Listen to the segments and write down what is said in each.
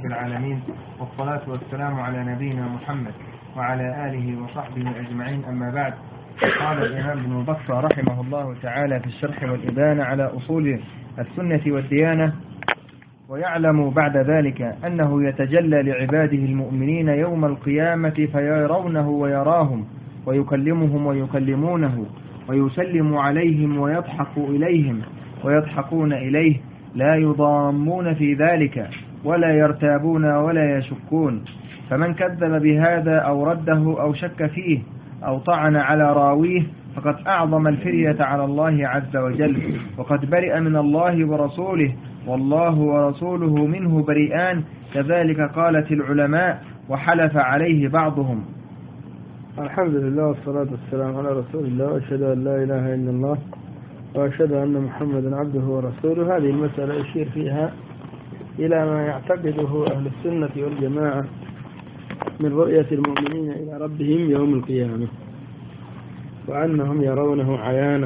رب العالمين، والصلاة والسلام على نبينا محمد وعلى آله وصحبه أجمعين. أما بعد، قال الإمام ابن بطة رحمه الله تعالى في الشرح والإبانة على أصول السنة والديانة: ويعلم بعد ذلك أنه يتجلى لعباده المؤمنين يوم القيامة فيرونه ويراهم ويكلمهم ويكلمونه ويسلم عليهم ويضحك إليهم ويضحكون إليه، لا يضامون في ذلك ولا يرتابون ولا يشكون. فمن كذب بهذا أو رده أو شك فيه أو طعن على راويه فقد أعظم الفرية على الله عز وجل، وقد برئ من الله ورسوله، والله ورسوله منه بريئان. كذلك قالت العلماء وحلف عليه بعضهم. الحمد لله والصلاة والسلام على رسول الله، وأشهد أن لا إله إلا الله وأشهد أن محمدا عبده ورسوله. هذه المسألة يشير فيها إلى ما يعتقده أهل السنة والجماعة من رؤية المؤمنين إلى ربهم يوم القيامة، وأنهم يرونه عيانا،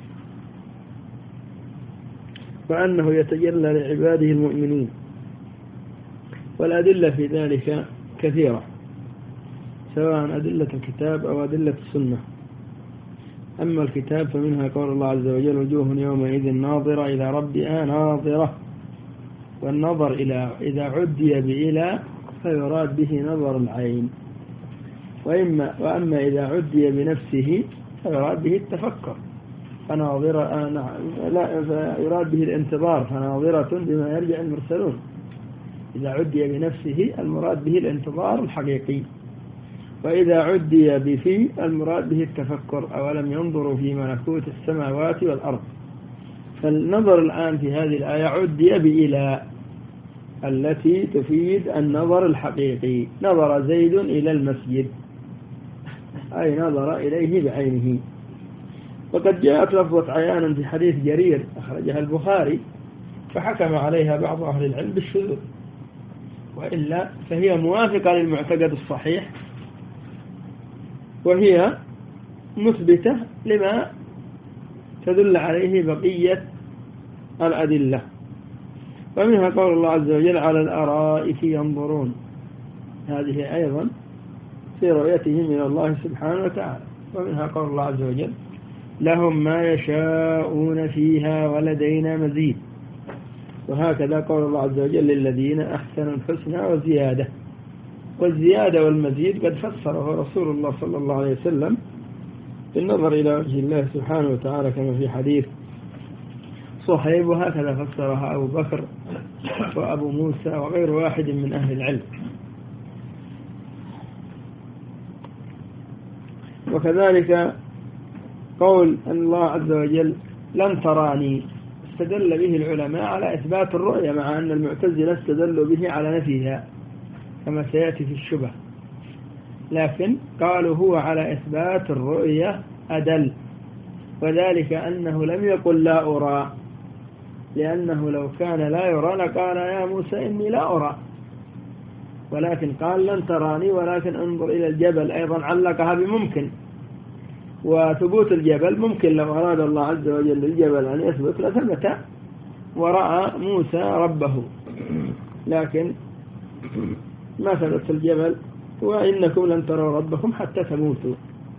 وأنه يتجلى لعباده المؤمنين. والأدلة في ذلك كثيرة، سواء أدلة الكتاب أو أدلة السنة. أما الكتاب فمنها قول الله عز وجل: وجوه يومئذ ناظرة إلى ربها ناظرة. والنظر إذا عدي بإلى فيراد به نظر العين، وأما إذا عدي بنفسه فيراد به التفكر، فناظرة يراد به الانتظار، فناظرة بما يرجع المرسلون. إذا عدي بنفسه المراد به الانتظار الحقيقي، وإذا عدي بفي المراد به التفكر. أولم ينظروا في ملكوت السماوات والأرض. فالنظر الآن في هذه الآية عدي بإلى التي تفيد النظر الحقيقي. نظر زيد إلى المسجد، أي نظر إليه بعينه. وقد جاءت لفظة عيانا في حديث جرير أخرجها البخاري، فحكم عليها بعض أهل العلم بالشذوذ، وإلا فهي موافقة للمعتقد الصحيح، وهي مثبتة لما تدل عليه بقية الأدلة. ومنها قول الله عز وجل: على الأرائك ينظرون. هذه أيضا في رؤيته من الله سبحانه وتعالى. ومنها قول الله عز وجل: لهم ما يشاءون فيها ولدينا مزيد. وهكذا قول الله عز وجل: للذين أحسنوا الحسنى وزيادة. والزيادة والمزيد قد فسره رسول الله صلى الله عليه وسلم بالنظر إلى وجه الله سبحانه وتعالى، كما في حديث صهيب، وهكذا فسرها أبو بكر وأبو موسى وغير واحد من أهل العلم. وكذلك قول الله عز وجل: لن تراني، استدل به العلماء على إثبات الرؤية، مع أن المعتزلة استدلوا به على نفيها كما سيأتي في الشبه، لكن قالوا هو على إثبات الرؤية أدل. وذلك أنه لم يقل لا أرى، لأنه لو كان لا يرى لقال يا موسى إني لا أرى، ولكن قال لن تراني ولكن انظر إلى الجبل. أيضا علقها بممكن، وثبوت الجبل ممكن. لو أراد الله عز وجل للجبل أن يثبت لثبت ورأى موسى ربه، لكن ما ثبت الجبل: وإنكم لن تروا ربكم حتى تموتوا.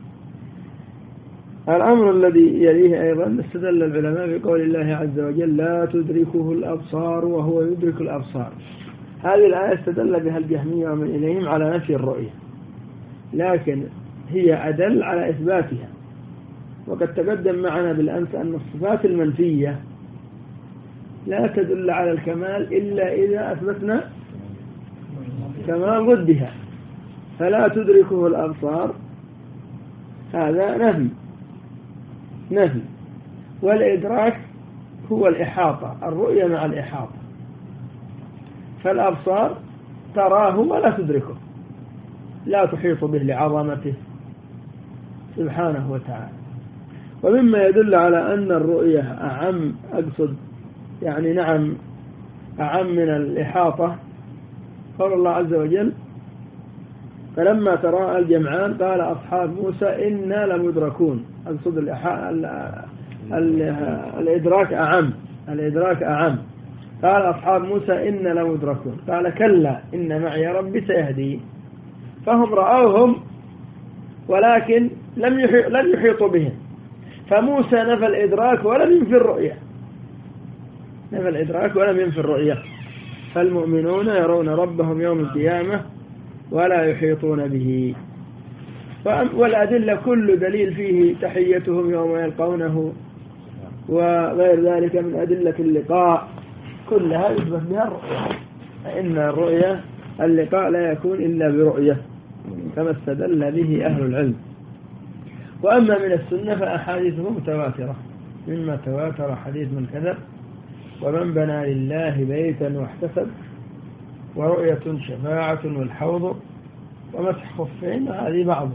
الأمر الذي يليه أيضا استدل العلماء بقول الله عز وجل: لا تدركه الأبصار وهو يدرك الأبصار. هذه الآية استدل بها الجهمية ومن إليهم على نفي الرؤية، لكن هي أدل على إثباتها. وقد تقدم معنا بالأمس أن الصفات المنفية لا تدل على الكمال إلا إذا أثبتنا كمال ضدها. فلا تدركه الأبصار هذا نفي، والإدراك هو الإحاطة، الرؤية مع الإحاطة. فالأبصار تراه ولا تدركه، لا تحيط به لعظمته سبحانه وتعالى. ومما يدل على أن الرؤية أعم، أقصد يعني نعم أعم من الإحاطة، قال الله عز وجل: فلما تراءى الجمعان قال أصحاب موسى إنا لمدركون. أقصد الإدراك أعم. قال أصحاب موسى إن لمدركون، قال كلا إن معي ربي سيهدي. فهم رأوهم ولكن لم يحيطوا بهم، فموسى نفى الإدراك ولم ينفي الرؤية، نفى الإدراك ولم ينفي الرؤية. فالمؤمنون يرون ربهم يوم القيامة ولا يحيطون به. والأدلة كل دليل فيه تحيتهم يوم يلقونه وغير ذلك من أدلة اللقاء كلها يثبت بها الرؤية، فإن الرؤية اللقاء لا يكون إلا برؤية كما استدل به أهل العلم. وأما من السنة فأحاديثه متواترة، مما تواتر حديث من كذب، ومن بنى لله بيتا واحتسب، ورؤية شفاعة والحوض، ومسح خفين، هذه بعض.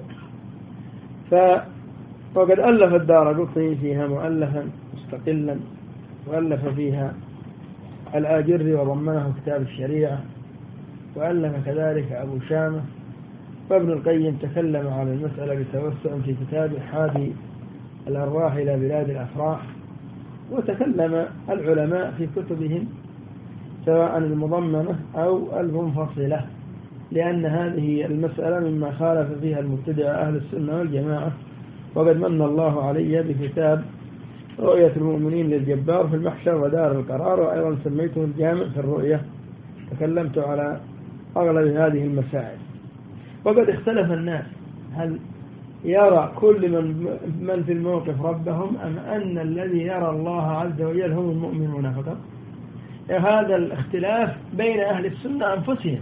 وقد ألف الدارقطني فيها مؤلفا مستقلا، وألف فيها الآجري وضمنه كتاب الشريعة، وألف كذلك أبو شامة. وابن القيم تكلم على المسألة بتوسع في كتاب حادي الأرواح إلى بلاد الأفراح. وتكلم العلماء في كتبهم سواء المضمنة أو المنفصلة، لأن هذه المسألة مما خالف فيها المبتدع أهل السنة والجماعة. وقد من الله علي بكتاب رؤية المؤمنين للجبار في المحشر ودار القرار، وأيضا سميته الجامع في الرؤية، تكلمت على أغلب هذه المسائل. وقد اختلف الناس هل يرى كل من في الموقف ربهم أم أن الذي يرى الله عز وجل هم المؤمنون فقط. هذا الاختلاف بين أهل السنة أنفسهم.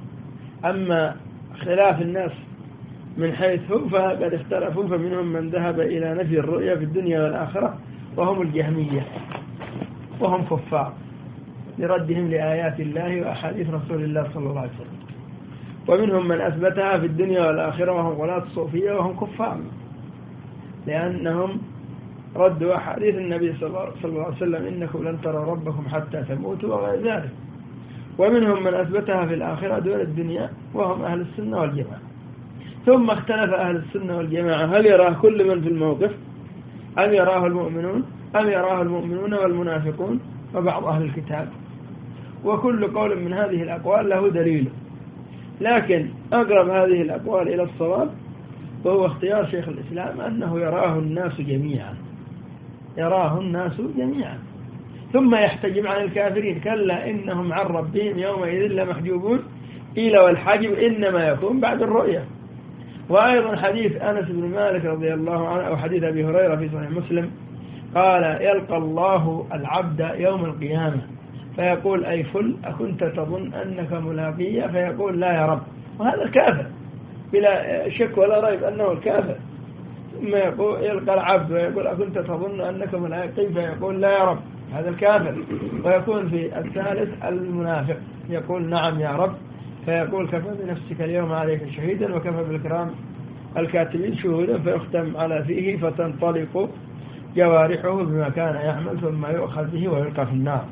أما خلاف الناس من حيث هم فقد اختلفوا، فمنهم من ذهب إلى نفي الرؤية في الدنيا والآخرة وهم الجهمية، وهم كفار لردهم لآيات الله وأحاديث رسول الله صلى الله عليه وسلم. ومنهم من أثبتها في الدنيا والآخرة وهم غلاة الصوفية وهم كفار، لأنهم ردوا أحاديث النبي صلى الله عليه وسلم إنكم لن تروا ربكم حتى تموتوا وغير ذلك. ومنهم من أثبتها في الآخرة دون الدنيا وهم أهل السنة والجماعة. ثم اختلف أهل السنة والجماعة هل يراه كل من في الموقف أم يراه المؤمنون أم يراه المؤمنون والمنافقون وبعض أهل الكتاب. وكل قول من هذه الأقوال له دليل، لكن أقرب هذه الأقوال إلى الصواب وهو اختيار شيخ الإسلام أنه يراه الناس جميعا، يراه الناس جميعا. ثم يحتجب عن الكافرين كلا إنهم عن ربهم يومئذ لمحجوبون، قيل والحجب إنما يكون بعد الرؤية. وأيضا حديث أنس بن مالك رضي الله عنه أو حديث أبي هريرة في صحيح مسلم قال يلقى الله العبد يوم القيامة فيقول أي فل أكنت تظن أنك ملاقية، فيقول لا يا رب. وهذا الكافر بلا شك ولا ريب أنه الكافر. ثم يلقى العبد ويقول أكنت تظن أنك ملاقي، فيقول لا يا رب، هذا الكافر. ويكون في الثالث المنافق يقول نعم يا رب، فيقول كفى بنفسك اليوم عليك شهيدا وكفى بالكرام الكاتبين شهودا، فيختم على فيه فتنطلق جوارحه بما كان يعمل ثم يؤخذ به ويلقى في النار.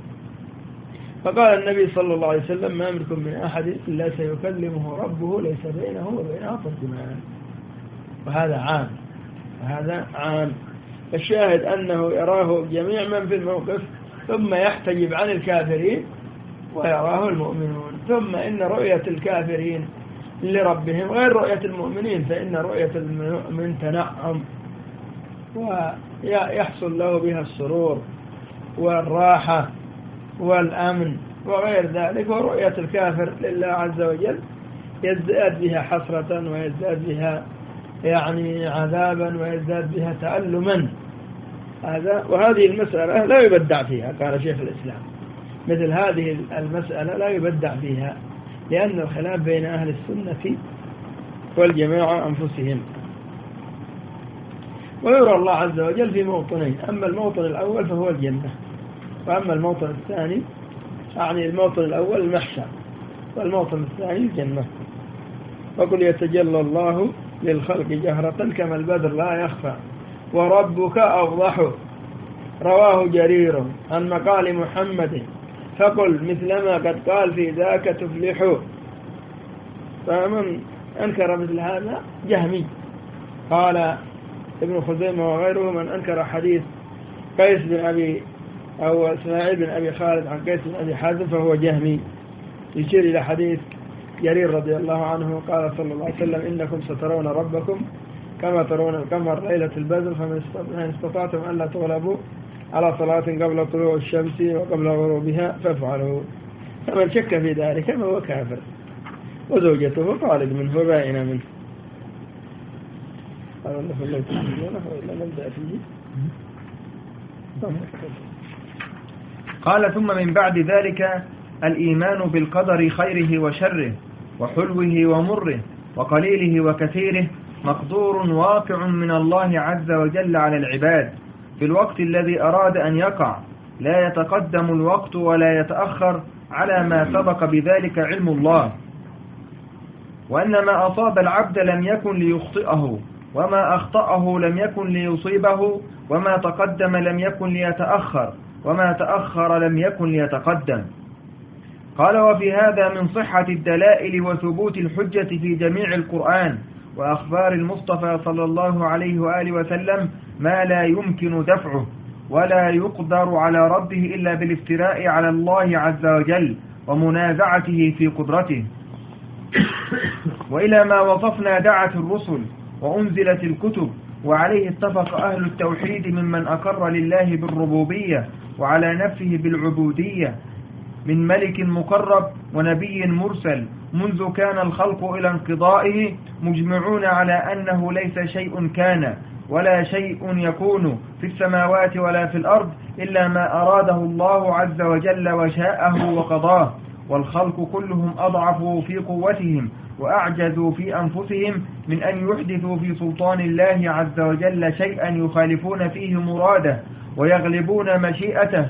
فقال النبي صلى الله عليه وسلم ما منكم من أحد إلا سيكلمه ربه ليس بينه وبينه ترجمان. وهذا عام، وهذا عام. الشاهد أنه يراه جميع من في الموقف، ثم يحتجب عن الكافرين ويراه المؤمنون. ثم إن رؤية الكافرين لربهم غير رؤية المؤمنين، فإن رؤية المؤمن تنعم ويحصل له بها السرور والراحة والأمن وغير ذلك. ورؤية الكافر لله عز وجل يزداد بها حسرة ويزداد بها يعني عذابا ويزداد بها تألما. وهذه المسألة لا يبدع فيها، قال شيخ الإسلام، مثل هذه المسألة لا يبدع فيها، لأن الخلاف بين أهل السنة والجماعة أنفسهم. ويرى الله عز وجل في موطنين، أما الموطن الأول فهو الجنة، وأما الموطن الثاني يعني الموطن الأول المحشر، والموطن الثاني الجنة. وقل يتجلى الله للخلق جهرة كما البدر لا يخفى وربك أوضح. رواه جرير عن مقال محمد فقل مثلما قد قال في ذاك تفلح. فمن أنكر مثل هذا جهمي. قال ابن خزيمة وغيره من أنكر حديث قيس بن أبي أو إسماعيل بن أبي خالد عن قيس بن أبي حازم فهو جهمي، يشير إلى حديث جرير رضي الله عنه قال صلى الله عليه وسلم إنكم سترون ربكم كما ترون القمر ليلة البدر، فمن استطعتم أن لا تغلبوا على صلاة قبل طلوع الشمس وقبل غروبها فافعلوا، فمن شك في ذلك فهو كافر، وزوجته طالب منه وبائنة منه. قال ثم من بعد ذلك الإيمان بالقدر خيره وشره وحلوه ومره وقليله وكثيره مقدور واقع من الله عز وجل على العباد في الوقت الذي أراد أن يقع، لا يتقدم الوقت ولا يتأخر على ما سبق بذلك علم الله، وأن ما أصاب العبد لم يكن ليخطئه، وما أخطأه لم يكن ليصيبه، وما تقدم لم يكن ليتأخر، وما تأخر لم يكن ليتقدم. قال وفي هذا من صحة الدلائل وثبوت الحجة في جميع القرآن وأخبار المصطفى صلى الله عليه وآله وسلم ما لا يمكن دفعه ولا يقدر على ربه إلا بالافتراء على الله عز وجل ومنازعته في قدرته. وإلى ما وصفنا دعت الرسل وأنزلت الكتب، وعليه اتفق أهل التوحيد ممن أقر لله بالربوبية وعلى نفسه بالعبودية من ملك مقرب ونبي مرسل منذ كان الخلق إلى انقضائه، مجمعون على أنه ليس شيء كان ولا شيء يكون في السماوات ولا في الأرض إلا ما أراده الله عز وجل وشاءه وقضاه، والخلق كلهم أضعفوا في قوتهم وأعجزوا في أنفسهم من أن يحدثوا في سلطان الله عز وجل شيئا يخالفون فيه مراده ويغلبون مشيئته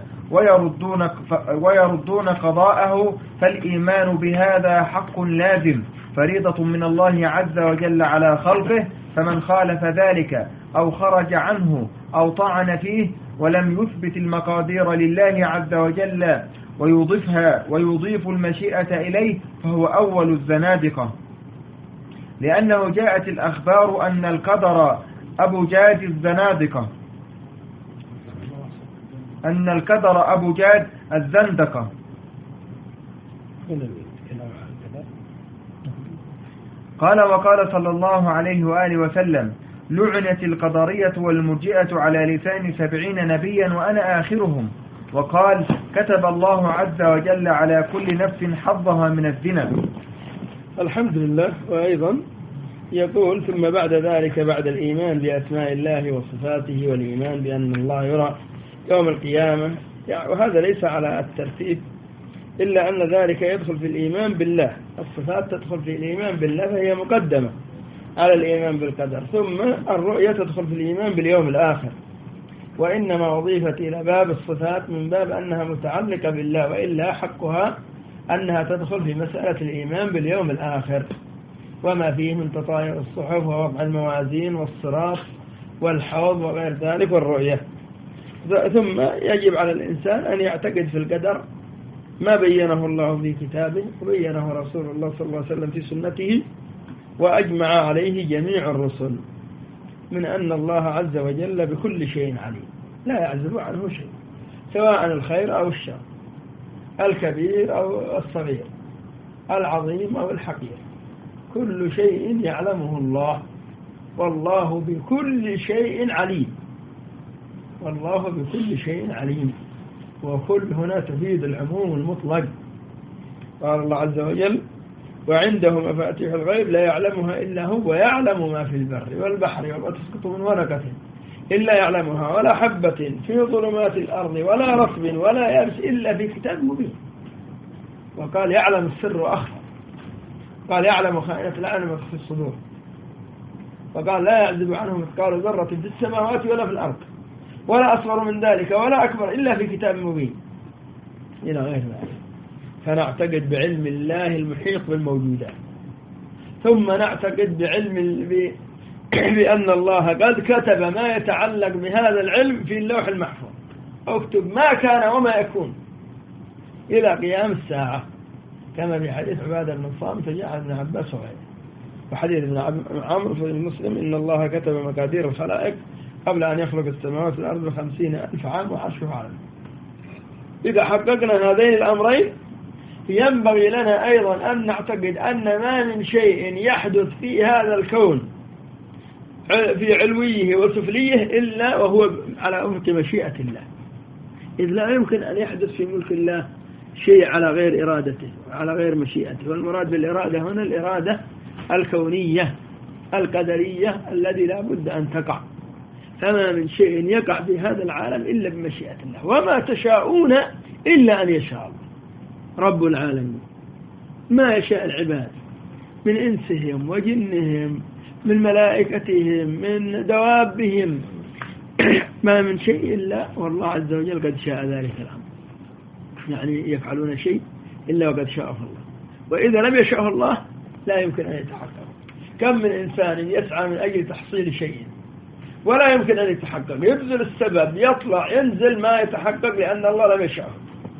ويردون قضاءه، فالإيمان بهذا حق لازم فريضة من الله عز وجل على خلقه، فمن خالف ذلك أو خرج عنه أو طعن فيه ولم يثبت المقادير لله عز وجل ويضيف المشيئة إليه فهو أول الزنادقة، لأنه جاءت الأخبار أن القدر أبو جاد الزنادقة، أن القدر أبو جاد الزندقة. قال وقال صلى الله عليه وآله وسلم لعنت القدرية والمرجئة على لسان 70 نبيا وأنا آخرهم. وقال كتب الله عز وجل على كل نفس حظها من الزنا. الحمد لله. وأيضا يقول ثم بعد ذلك بعد الإيمان بأسماء الله وصفاته والإيمان بأن الله يرى يوم القيامة، وهذا ليس على الترتيب إلا أن ذلك يدخل في الإيمان بالله، الصفات تدخل في الإيمان بالله فهي مقدمة على الإيمان بالقدر، ثم الرؤية تدخل في الإيمان باليوم الآخر، وإنما أضيفت إلى باب الصفات من باب أنها متعلقة بالله، وإلا حقها أنها تدخل في مسألة الإيمان باليوم الآخر وما فيه من تطاير الصحف ووضع الموازين والصراط والحوض وغير ذلك والرؤية. ثم يجب على الإنسان أن يعتقد في القدر ما بينه الله في كتابه وبينه رسول الله صلى الله عليه وسلم في سنته وأجمع عليه جميع الرسل من أن الله عز وجل بكل شيء عليم لا يعزب عنه شيء، سواء الخير أو الشر، الكبير أو الصغير، العظيم أو الحقير، كل شيء يعلمه الله، والله بكل شيء عليم، والله بكل شيء عليم، وكل هنا تفيد العموم المطلق. قال الله عز وجل وعنده مفاتيح الغيب لا يعلمها إلا هو ويعلم ما في البر والبحر وما تسقط من ورقة إلا يعلمها ولا حبة في ظلمات الأرض ولا رطب ولا يابس إلا في كتاب مبين. وقال يعلم السر وأخفى، قال يعلم خائنة الأعين وما في الصدور، وقال لا يعزب عنه مثقال ذرة في السماوات ولا في الأرض ولا أصغر من ذلك ولا أكبر إلا في كتاب مبين إلى غير ذلك. فنعتقد بعلم الله المحيط بالموجودات، ثم نعتقد بأن الله قد كتب ما يتعلق بهذا العلم في اللوح المحفوظ، اكتب ما كان وما يكون إلى قيام الساعة، كما في حديث عبادة بن الصامت جاء ابن عباس وغيره، وحديث ابن عمرو في المسلم إن الله كتب مقادير الخلائق قبل أن يخلق السماوات والأرض 50,000 عام وعرشه على إذا حققنا هذين الأمرين ينبغي لنا أيضا أن نعتقد أن ما من شيء يحدث في هذا الكون في علويه وسفليه إلا وهو على وفق مشيئة الله، إذ لا يمكن أن يحدث في ملك الله شيء على غير إرادته وعلى غير مشيئته. والمراد بالإرادة هنا الإرادة الكونية القدرية الذي لا بد أن تقع. فما من شيء يقع في هذا العالم إلا بمشيئة الله، وما تشاءون إلا أن يشاء الله رب العالمين. ما يشاء العباد من إنسهم وجنهم من ملائكتهم من دوابهم ما من شيء إلا والله عز وجل قد شاء ذلك الأمر. يعني يفعلون شيء إلا وقد شاءه الله، وإذا لم يشاءه الله لا يمكن أن يتحقق. كم من إنسان يسعى من أجل تحصيل شيء ولا يمكن أن يتحقق، يبذل السبب يطلع ينزل ما يتحقق لأن الله لم يشاءه،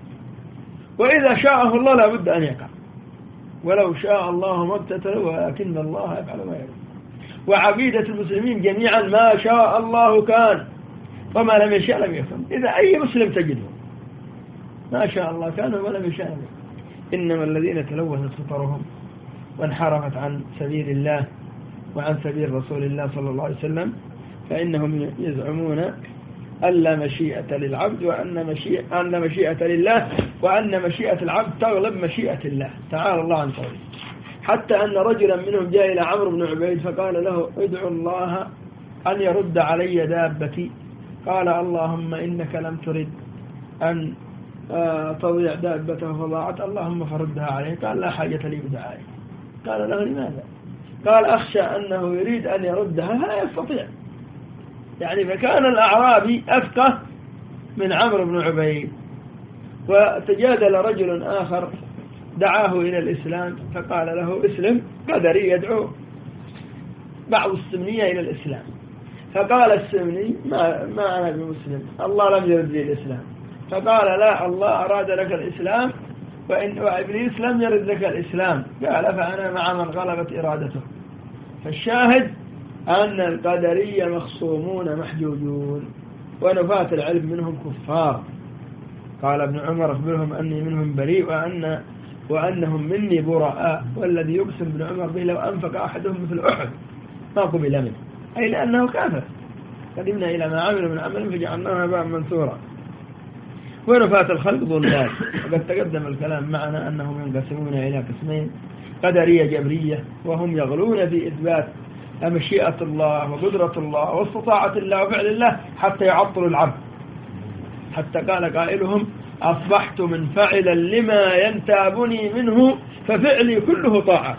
وإذا شاءه الله لا بد أن يقع. ولو شاء الله ما ابتتلوا ولكن الله يفعل ما يريد. وعقيدة المسلمين جميعا ما شاء الله كان وما لم يشاء لم يكن. إذا أي مسلم تجده ما شاء الله كان وما لم يشاء لم يكن. إنما الذين تلوثت فطرهم وانحرفت عن سبيل الله وعن سبيل رسول الله صلى الله عليه وسلم فإنهم يزعمون أن لا مشيئة للعبد وأن مشيئة لله وأن مشيئة العبد تغلب مشيئة الله تعالى الله عن قوله. حتى أن رجلا منهم جاء إلى عمرو بن عبيد فقال له ادعو الله أن يرد علي دابتي. قال اللهم إنك لم ترد أن تضيع دابته فضاعت اللهم فردها عليه. قال لا حاجة لي بدعائي. قال له لماذا؟ قال أخشى أنه يريد أن يردها لا يستطيع. يعني فكان الأعرابي أفقه من عمرو بن عبيد. وتجادل رجل آخر دعاه إلى الإسلام فقال له اسلم. قدري يدعو بعض السمنية إلى الإسلام فقال السمني ما أنا بمسلم الله لم يرد لي الإسلام. فقال لا الله أراد لك الإسلام وإبليس لم يرد لك الإسلام. قال فأنا مع من غلبت إرادته. فالشاهد أن القدرية مخصومون محجوجون ونفاة العلم منهم كفار. قال ابن عمر أخبرهم أني منهم بريء وأنهم مني براء. والذي يقسم ابن عمر به لو أنفق أحدهم مثل أحد ما قبل منه، أي لأنه كافر. قدمنا إلى ما عملوا من عمل فجعلناه هباء منثورا. ونفاة الخلق ضلال. وقد تقدم الكلام معنا أنهم ينقسمون إلى قسمين: قدرية جبرية وهم يغلون في إثبات مشيئة الله وقدرة الله واستطاعة الله وفعل الله حتى يعطلوا العبد، حتى قال قائلهم أصبحت منفعلا لما ينتابني منه ففعلي كله طاعة.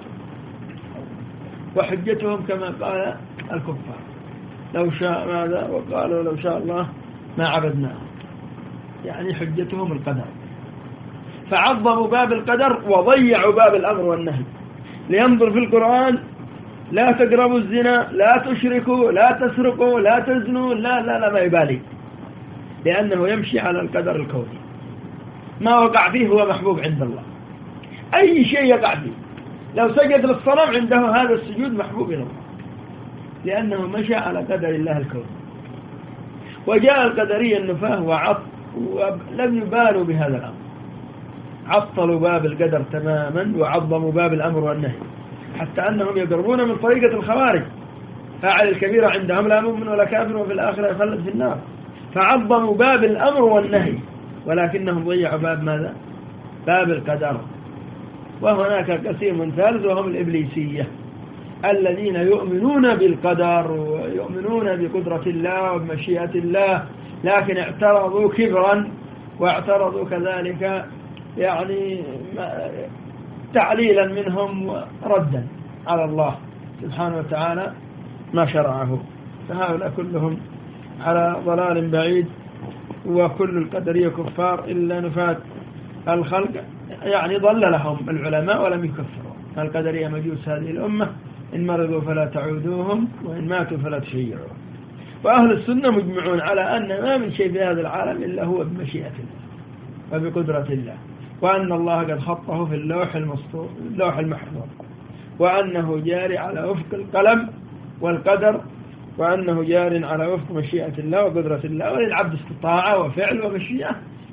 وحجتهم كما قال الكفار لو شاء ماذا وقالوا لو شاء الله ما عبدناه، يعني حجتهم القدر. فعظموا باب القدر وضيعوا باب الأمر والنهي. لينظر في القرآن لا تقربوا الزنا لا تشركوا لا تسرقوا لا تزنوا لا ما يبالي، لأنه يمشي على القدر الكوني. ما وقع فيه هو محبوب عند الله. أي شيء يقع فيه لو سجد للصنم عنده هذا السجود محبوب إلى الله لأنه مشى على قدر الله الكوني. وجاء القدرية النفاه ولم يبالوا بهذا الأمر، عطلوا باب القدر تماما وعظموا باب الأمر والنهي، حتى أنهم يقربون من طريقة الخوارج. فاعل الكبيرة عندهم لا مؤمن ولا كافر وفي الآخرة يخلد في النار. فعظموا باب الأمر والنهي ولكنهم ضيعوا باب ماذا؟ باب القدر. وهناك قسيم ثالث وهم الإبليسية الذين يؤمنون بالقدر ويؤمنون بقدرة الله وبمشيئة الله، لكن اعترضوا كبرا واعترضوا كذلك يعني تعليلا منهم وردا على الله سبحانه وتعالى ما شرعه. فهؤلاء كلهم على ضلال بعيد، وكل القدرية كفار إلا نفاة الخلق، يعني ضللهم العلماء ولم يكفروا. القدرية مجوس هذه الأمة، إن مرضوا فلا تعودوهم وإن ماتوا فلا تشيعوهم. وأهل السنة مجمعون على أن ما من شيء في هذا العالم إلا هو بمشيئة الله وبقدرة الله، وأن الله قد خطه في اللوح المحفوظ، وأنه جاري على وفق القلم والقدر، وأنه جار على وفق مشيئة الله وقدرة الله، وللعبد استطاعة وفعل ومشيئة،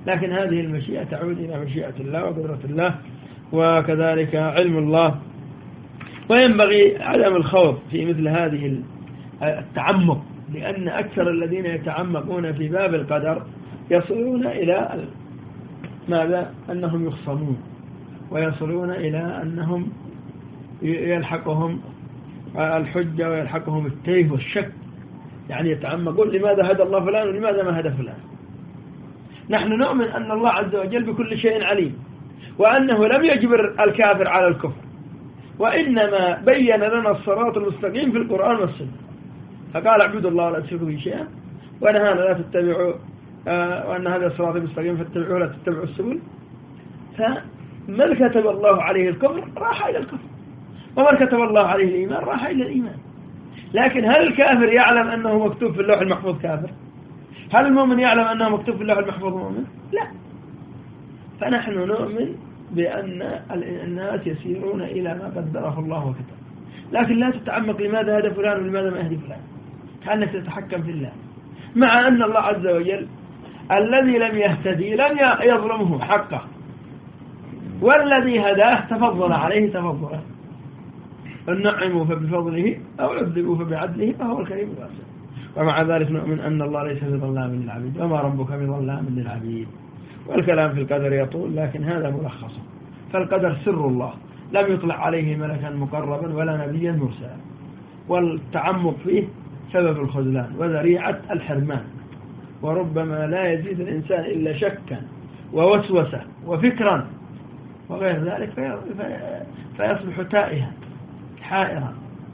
لكن هذه المشيئة تعود إلى مشيئة الله وقدرة الله، وكذلك علم الله. وينبغي عدم الخوض في مثل هذه التعمق، لأن أكثر الذين يتعمقون في باب القدر يصلون إلى ماذا؟ أنهم يخصمون، ويصلون إلى أنهم يلحقهم الحجة ويلحقهم التيه والشك، يعني يتعمقون لماذا هدى الله فلان ولماذا ما هدى فلان. نحن نؤمن أن الله عز وجل بكل شيء عليم، وأنه لم يجبر الكافر على الكفر، وإنما بين لنا الصراط المستقيم في القرآن والسنة، فقال اعبدوا الله ولا تشركوا به شيئا، ونهانا لا تتبعوا وأن هذا الصراط المستقيم فاتبعوه ولا تتبعوا السبل. فمن كتب الله عليه الكفر راح إلى الكفر، ومن كتب الله عليه الإيمان راح إلى الإيمان. لكن هل الكافر يعلم أنه مكتوب في اللوح المحفوظ كافر؟ هل المؤمن يعلم أنه مكتوب في اللوح المحفوظ مؤمن؟ لا. فنحن نؤمن بأن الناس يسيرون إلى ما قدره الله وكتب، لكن لا تتعمق لماذا هدى فلان ولماذا ما يهدي فلان، كأنك تتحكم في الله، مع أن الله عز وجل الذي لم يهتدي لم يظلمه حقه، والذي هداه تفضل عليه تفضله، فنعموا فبفضله أو عذبوا فبعدله فهو الكريم الواسع. ومع ذلك نؤمن أن الله ليس بظلام للعبيد، وما ربك بظلام للعبيد. والكلام في القدر يطول، لكن هذا ملخصه. فالقدر سر الله لم يطلع عليه ملكا مقربا ولا نبيا مرسلا، والتعمق فيه سبب الخذلان وذريعة الحرمان، وربما لا يزيد الإنسان إلا شكا ووسوسة وفكرا وغير ذلك فيصبح تائها حائرا.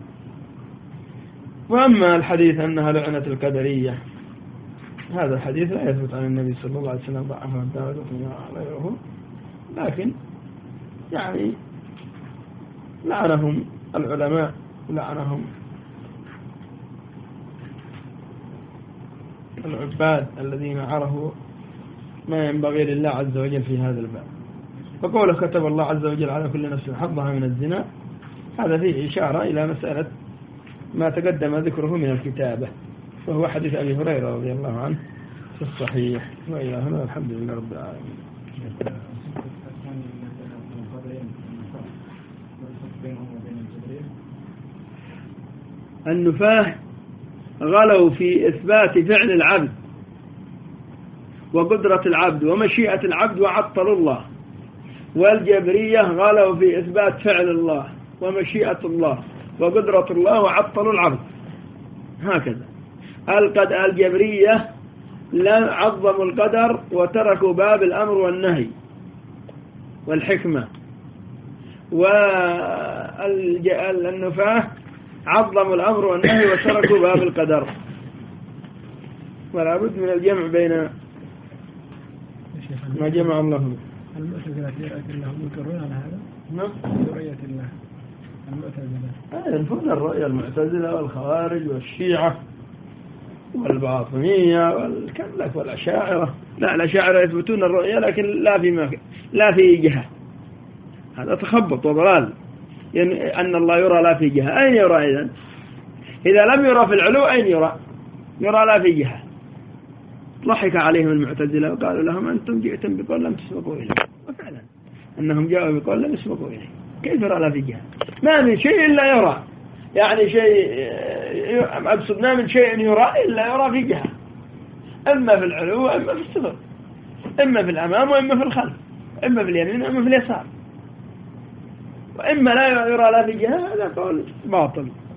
وأما الحديث أنها لعنة القدرية، هذا الحديث لا يثبت عن النبي صلى الله عليه وسلم، ضعفه الدارقطني وغيره، لكن يعني لعنهم العلماء، لعنهم العباد الذين عرفوا ما ينبغي لله عز وجل في هذا الباب. فقوله كتب الله عز وجل على كل نفس حظها من الزنا، هذا فيه إشارة إلى مسألة ما تقدم ذكره من الكتابة، وهو حديث أبي هريرة رضي الله عنه في الصحيح. وإلى هنا الحمد لله رب العالمين. النفاة غلوا في إثبات فعل العبد وقدرة العبد ومشيئة العبد وعطلوا الله، والجبرية غلوا في إثبات فعل الله ومشيئة الله وقدرة الله وعطلوا العبد. هكذا الجبرية لا عظموا القدر وتركوا باب الأمر والنهي والحكمة، والنفاة عظموا الأمر والنهي وتركوا باب القدر. ولا بد من الجمع بين ما جمع الله. المعتزلة في رؤية الله ينكرون على هذا؟ نعم، رؤية الله المعتزلة ينفون الرؤية، المعتزلة والخوارج والشيعة والباطنية والأشاعرة. لا، الأشاعرة يثبتون الرؤية لكن لا في جهة، هذا تخبط وضلال. يعني أن الله يرى لا في جهة، أين يرى إذن؟ إذا لم يرى في العلو أين يرى؟ يرى لا في جهة. ضحك عليهم المعتزلة وقالوا لهم أنتم جئتم بقول لم تسبقوا إليه، وفعلا أنهم جاءوا بقول لم يسبقوا إليه. كيف يرى لا في جهة؟ ما من شيء إلا يرى، يعني شيء أقصد ما من شيء يرى إلا يرى في جهة، إما في العلو وإما في السفل، إما في الأمام وإما في الخلف، إما في اليمين وإما في اليسار، وإما لا يرى لا في جهة. هذا قول باطل